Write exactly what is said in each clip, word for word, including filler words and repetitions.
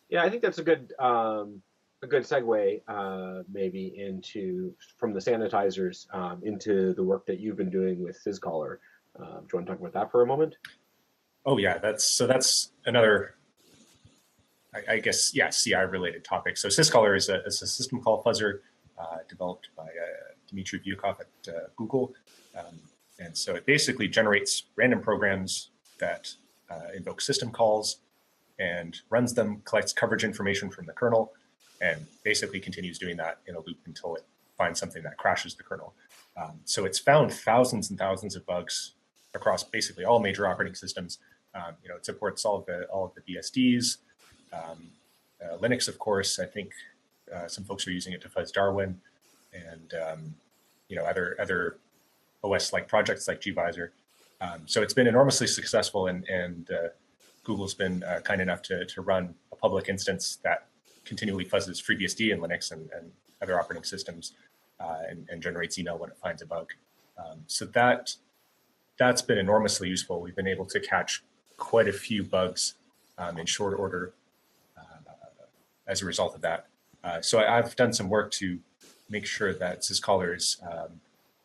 Yeah, I think that's a good um, a good segue uh, maybe into from the sanitizers um, into the work that you've been doing with Syscaller. Uh, do you want to talk about that for a moment? Oh yeah, that's so that's another, I, I guess, yeah, C I related topic. So Syscaller is a, is a system call fuzzer uh, developed by uh, Dmitry Vyukov at uh, Google. Um, and so it basically generates random programs that uh, invoke system calls and runs them, collects coverage information from the kernel, and basically continues doing that in a loop until it finds something that crashes the kernel. Um, so it's found thousands and thousands of bugs across basically all major operating systems. Um, you know, it supports all of the all of the B S Ds, um, uh, Linux, of course. I think uh, some folks are using it to fuzz Darwin, and um, you know, other other O S-like projects like gvisor. Um, so it's been enormously successful, and and uh, Google's been uh, kind enough to to run a public instance that continually fuzzes FreeBSD and Linux and, and other operating systems, uh, and, and generates email when it finds a bug. Um, so that that's been enormously useful. We've been able to catch quite a few bugs um, in short order uh, as a result of that. Uh, so I, I've done some work to make sure that Syscaller is um,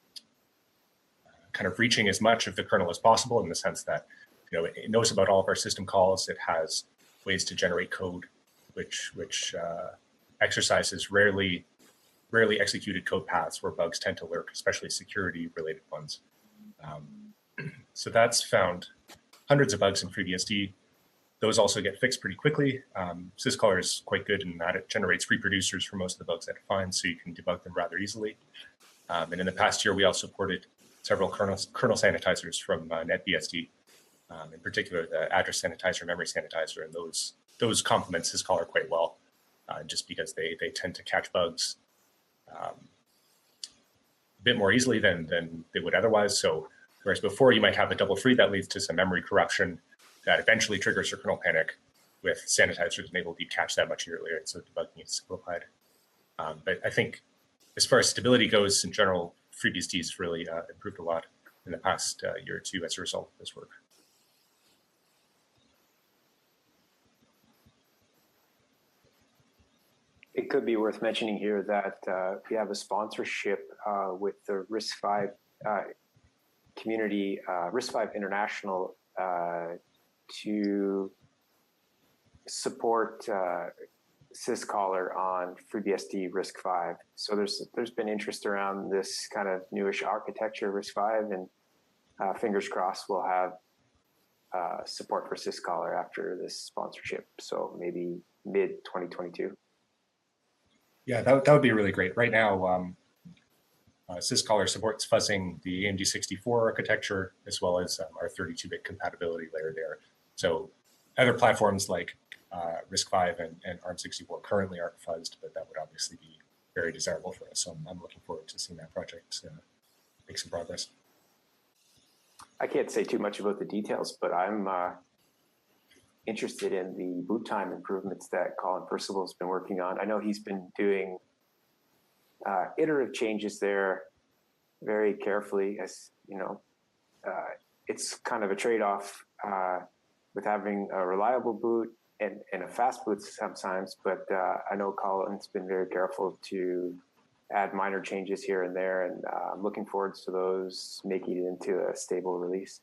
kind of reaching as much of the kernel as possible, in the sense that, you know, it knows about all of our system calls. It has ways to generate code, which which uh, exercises rarely rarely executed code paths where bugs tend to lurk, especially security related ones. Um, so that's found hundreds of bugs in FreeBSD. Those also get fixed pretty quickly. Um, Syscaller is quite good in that it generates reproducers for most of the bugs that it finds, so you can debug them rather easily. Um, and in the past year, we also supported several kernel, kernel sanitizers from uh, NetBSD, um, in particular the address sanitizer, memory sanitizer, and those those complement Syscaller quite well, uh, just because they they tend to catch bugs um, a bit more easily than than they would otherwise. So whereas before you might have a double free that leads to some memory corruption that eventually triggers your kernel panic, with sanitizers enabled, you catch that much earlier, and so debugging is simplified. Um, but I think as far as stability goes in general, FreeBSD has really uh, improved a lot in the past uh, year or two as a result of this work. It could be worth mentioning here that uh, we have a sponsorship uh, with the RISC-V uh, community, uh, RISC-V International, uh, to support uh, Syscaller on FreeBSD RISC-V. So there's there's been interest around this kind of newish architecture RISC-V, and uh, fingers crossed we'll have uh, support for Syscaller after this sponsorship. So maybe mid twenty twenty-two. Yeah, that, that would be really great. Right now, um, uh, Syscaller supports fuzzing the A M D sixty-four architecture, as well as um, our thirty-two bit compatibility layer there. So other platforms like uh, RISC-V and, and ARM sixty-four currently aren't fuzzed, but that would obviously be very desirable for us. So I'm, I'm looking forward to seeing that project uh, make some progress. I can't say too much about the details, but I'm uh, interested in the boot time improvements that Colin Percival has been working on. I know he's been doing uh, iterative changes there very carefully, as you know. Uh, it's kind of a trade-off uh, with having a reliable boot and, and a fast boot sometimes, but uh, I know Colin's been very careful to add minor changes here and there, and uh, I'm looking forward to those making it into a stable release.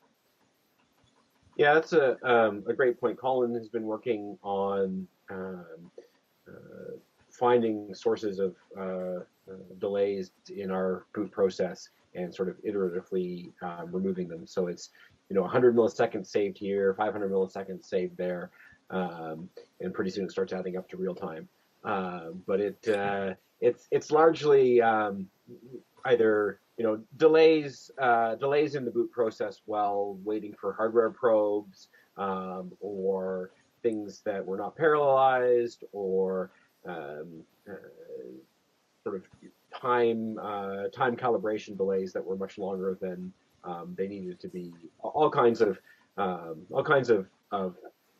Yeah, that's a um, a great point. Colin has been working on um, uh, finding sources of uh, uh, delays in our boot process and sort of iteratively um, removing them. So it's, you know, one hundred milliseconds saved here, five hundred milliseconds saved there, um, and pretty soon it starts adding up to real time. Uh, but it uh, it's it's largely um, either, you know, delays uh, delays in the boot process while waiting for hardware probes, um, or things that were not parallelized, or um, uh, sort of time uh, time calibration delays that were much longer than um, they needed to be. All kinds of um, all kinds of, of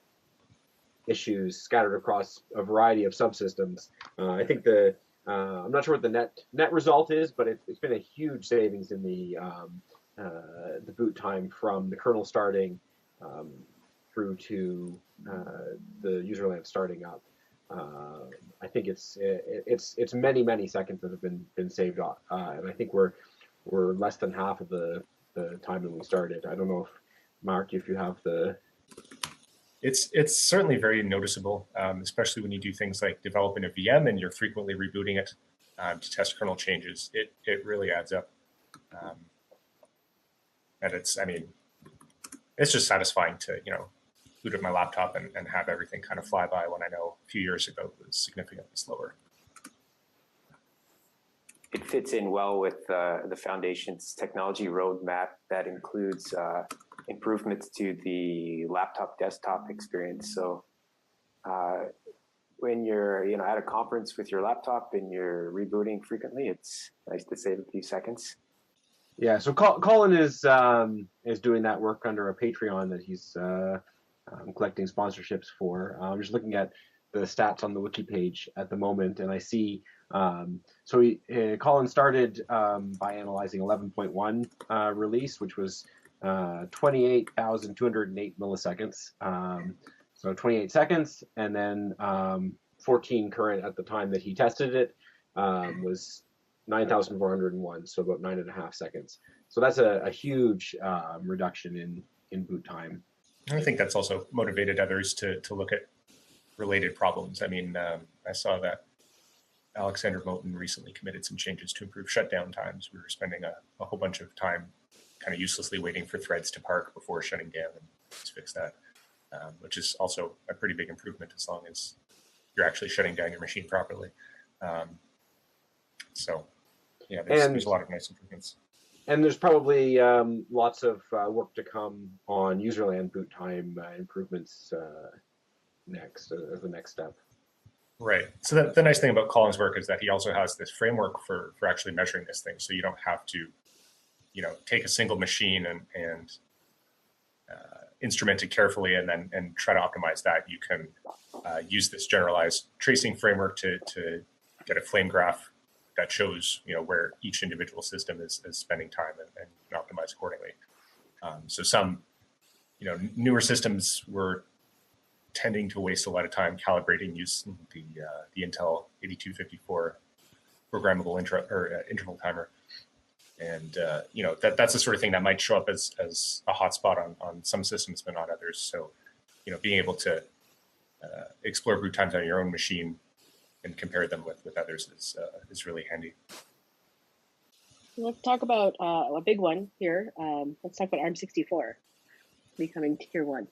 issues scattered across a variety of subsystems. Uh, I think the uh, I'm not sure what the net net result is, but it's, it's been a huge savings in the um, uh, the boot time from the kernel starting um, through to uh, the user land starting up. uh, I think it's it, it's it's many many seconds that have been been saved off, uh, and I think we're we're less than half of the the time when we started. I don't know if Mark, if you have the. It's it's certainly very noticeable, um, especially when you do things like developing a V M and you're frequently rebooting it um, to test kernel changes. It it really adds up, um, and it's I mean, it's just satisfying to you know boot up my laptop and, and have everything kind of fly by when I know a few years ago it was significantly slower. It fits in well with uh, the Foundation's technology roadmap that includes uh, improvements to the laptop desktop experience. So uh, when you're you know at a conference with your laptop and you're rebooting frequently, it's nice to save a few seconds. Yeah, so Col- Colin is um, is doing that work under a Patreon that he's uh, um, collecting sponsorships for. Uh, I'm just looking at the stats on the wiki page at the moment, and I see um, so he, uh, Colin started um, by analyzing eleven point one uh, release, which was uh, twenty-eight thousand two hundred eight milliseconds, um, so twenty-eight seconds, and then um, fourteen current at the time that he tested it um, was nine thousand four hundred one, so about nine and a half seconds. So that's a, a huge um, reduction in, in boot time. I think that's also motivated others to to look at related problems. I mean, um, I saw that Alexander Moten recently committed some changes to improve shutdown times. We were spending a, a whole bunch of time kind of uselessly waiting for threads to park before shutting down, and let's fix that, um, which is also a pretty big improvement as long as you're actually shutting down your machine properly. Um, so, yeah, there's, And- there's a lot of nice improvements. And there's probably um, lots of uh, work to come on userland boot time uh, improvements uh, next, uh, as the next step. Right. So the, the nice thing about Colin's work is that he also has this framework for for actually measuring this thing. So you don't have to, you know, take a single machine and and uh, instrument it carefully and then and try to optimize that. You can uh, use this generalized tracing framework to to get a flame graph that shows you know where each individual system is, is spending time and, and you can optimize accordingly. Um, so some, you know, newer systems were tending to waste a lot of time calibrating using the uh, the Intel eighty-two fifty-four programmable intra, or, uh, interval timer, and uh, you know that that's the sort of thing that might show up as as a hotspot on on some systems but not others. So, you know, being able to uh, explore boot times on your own machine and compare them with with others is uh, is really handy. Let's talk about uh, a big one here. Um, let's talk about ARM sixty-four becoming tier one.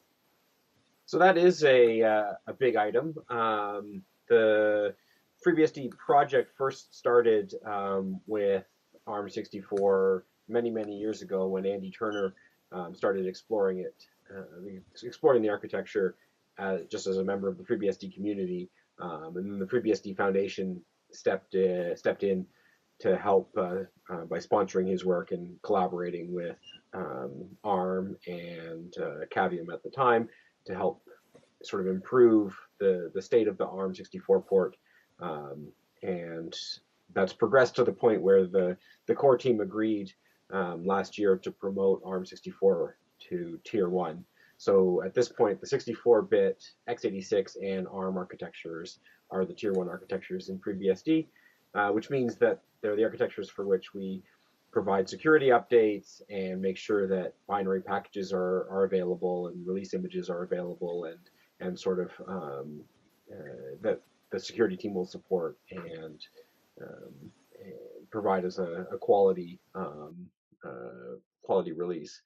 So that is a uh, a big item. Um, the FreeBSD project first started um, with ARM sixty-four many many years ago when Andy Turner um, started exploring it, uh, exploring the architecture uh, just as a member of the FreeBSD community, um, and then the FreeBSD Foundation stepped in, stepped in to help uh, uh, by sponsoring his work and collaborating with um, ARM and uh, Cavium at the time to help sort of improve the, the state of the ARM sixty-four port. Um, and that's progressed to the point where the, the core team agreed um, last year to promote ARM sixty-four to tier one. So at this point, the sixty-four bit x eighty-six and ARM architectures are the tier one architectures in FreeBSD, uh, which means that they're the architectures for which we provide security updates and make sure that binary packages are, are available and release images are available and and sort of um, uh, that the security team will support and, um, and provide us a, a quality um, uh, quality release.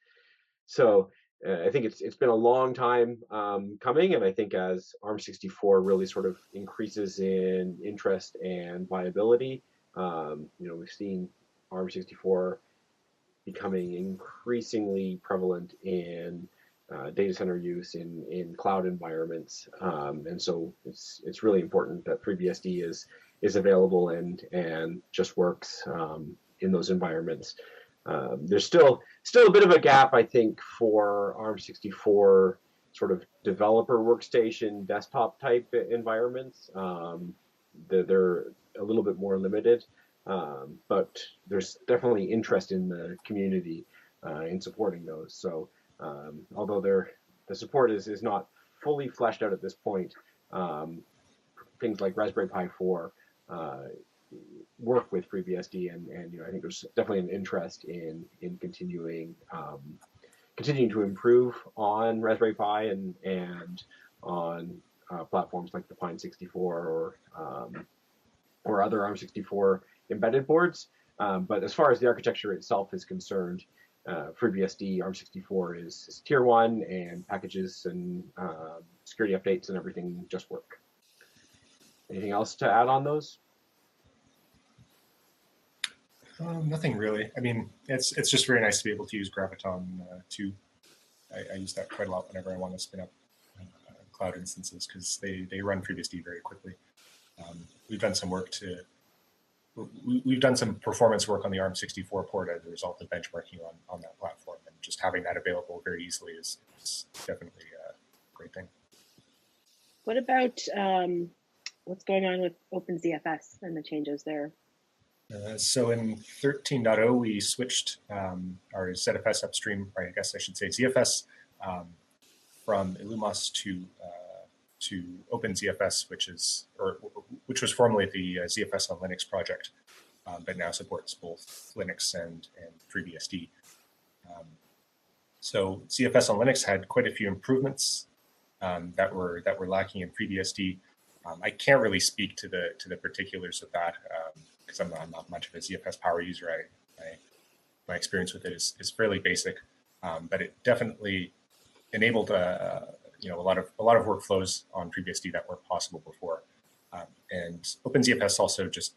So uh, I think it's it's been a long time um, coming, and I think as ARM sixty-four really sort of increases in interest and viability, um, you know, we've seen ARM sixty-four becoming increasingly prevalent in uh, data center use in in cloud environments, um, and so it's it's really important that FreeBSD is is available and and just works um, in those environments. Um, there's still still a bit of a gap, I think, for ARM sixty-four sort of developer workstation desktop type environments. Um, they're, they're a little bit more limited. Um, but there's definitely interest in the community uh, in supporting those. So um, although they're, the support is, is not fully fleshed out at this point, um, things like Raspberry Pi four uh, work with FreeBSD, and and you know I think there's definitely an interest in in continuing um, continuing to improve on Raspberry Pi and and on uh, platforms like the Pine sixty-four or um, or other ARM sixty-four embedded boards. Um, but as far as the architecture itself is concerned, uh, FreeBSD ARM sixty-four is, is tier one, and packages and uh, security updates and everything just work. Anything else to add on those? Um, nothing really. I mean, it's it's just very nice to be able to use Graviton uh, too. I, I use that quite a lot whenever I want to spin up uh, cloud instances because they, they run FreeBSD very quickly. Um, we've done some work to, we, we've done some performance work on the ARM sixty-four port as a result of benchmarking on, on that platform, and just having that available very easily is, is definitely a great thing. What about um, what's going on with OpenZFS and the changes there? Uh, so in thirteen point oh, we switched um, our Z F S upstream, or I guess I should say Z F S, um, from Illumos to uh, to OpenZFS, which is or which was formerly the uh, Z F S on Linux project, um, but now supports both Linux and and FreeBSD. Um, so Z F S on Linux had quite a few improvements um, that were that were lacking in FreeBSD. Um, I can't really speak to the to the particulars of that. Um, because I'm, I'm not much of a Z F S power user. I, I my experience with it is, is fairly basic, um, but it definitely enabled uh, you know a lot of a lot of workflows on FreeBSD that weren't possible before. Um, and OpenZFS also just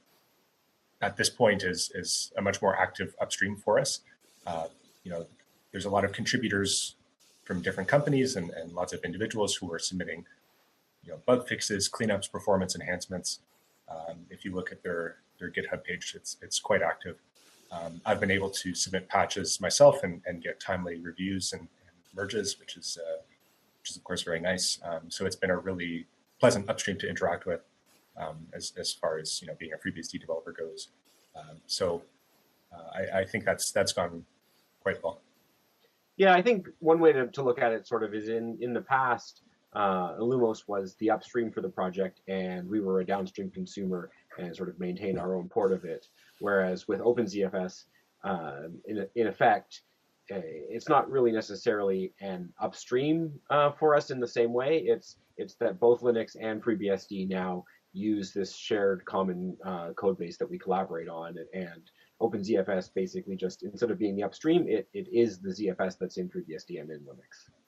at this point is is a much more active upstream for us. Uh, you know, there's a lot of contributors from different companies and, and lots of individuals who are submitting you know bug fixes, cleanups, performance enhancements. Um, if you look at their their GitHub page, it's it's quite active. Um, I've been able to submit patches myself and, and get timely reviews and, and merges, which is uh, which is of course very nice. Um, so it's been a really pleasant upstream to interact with um, as as far as you know being a FreeBSD developer goes. Um, so uh, I, I think that's that's gone quite well. Yeah, I think one way to, to look at it sort of is in in the past, uh, Illumos was the upstream for the project, and we were a downstream consumer and sort of maintain our own port of it. Whereas with OpenZFS, uh, in, in effect, uh, it's not really necessarily an upstream uh, for us in the same way. It's it's that both Linux and FreeBSD now use this shared common uh, code base that we collaborate on. And OpenZFS basically just, instead of being the upstream, it, it is the Z F S that's in FreeBSD and in Linux.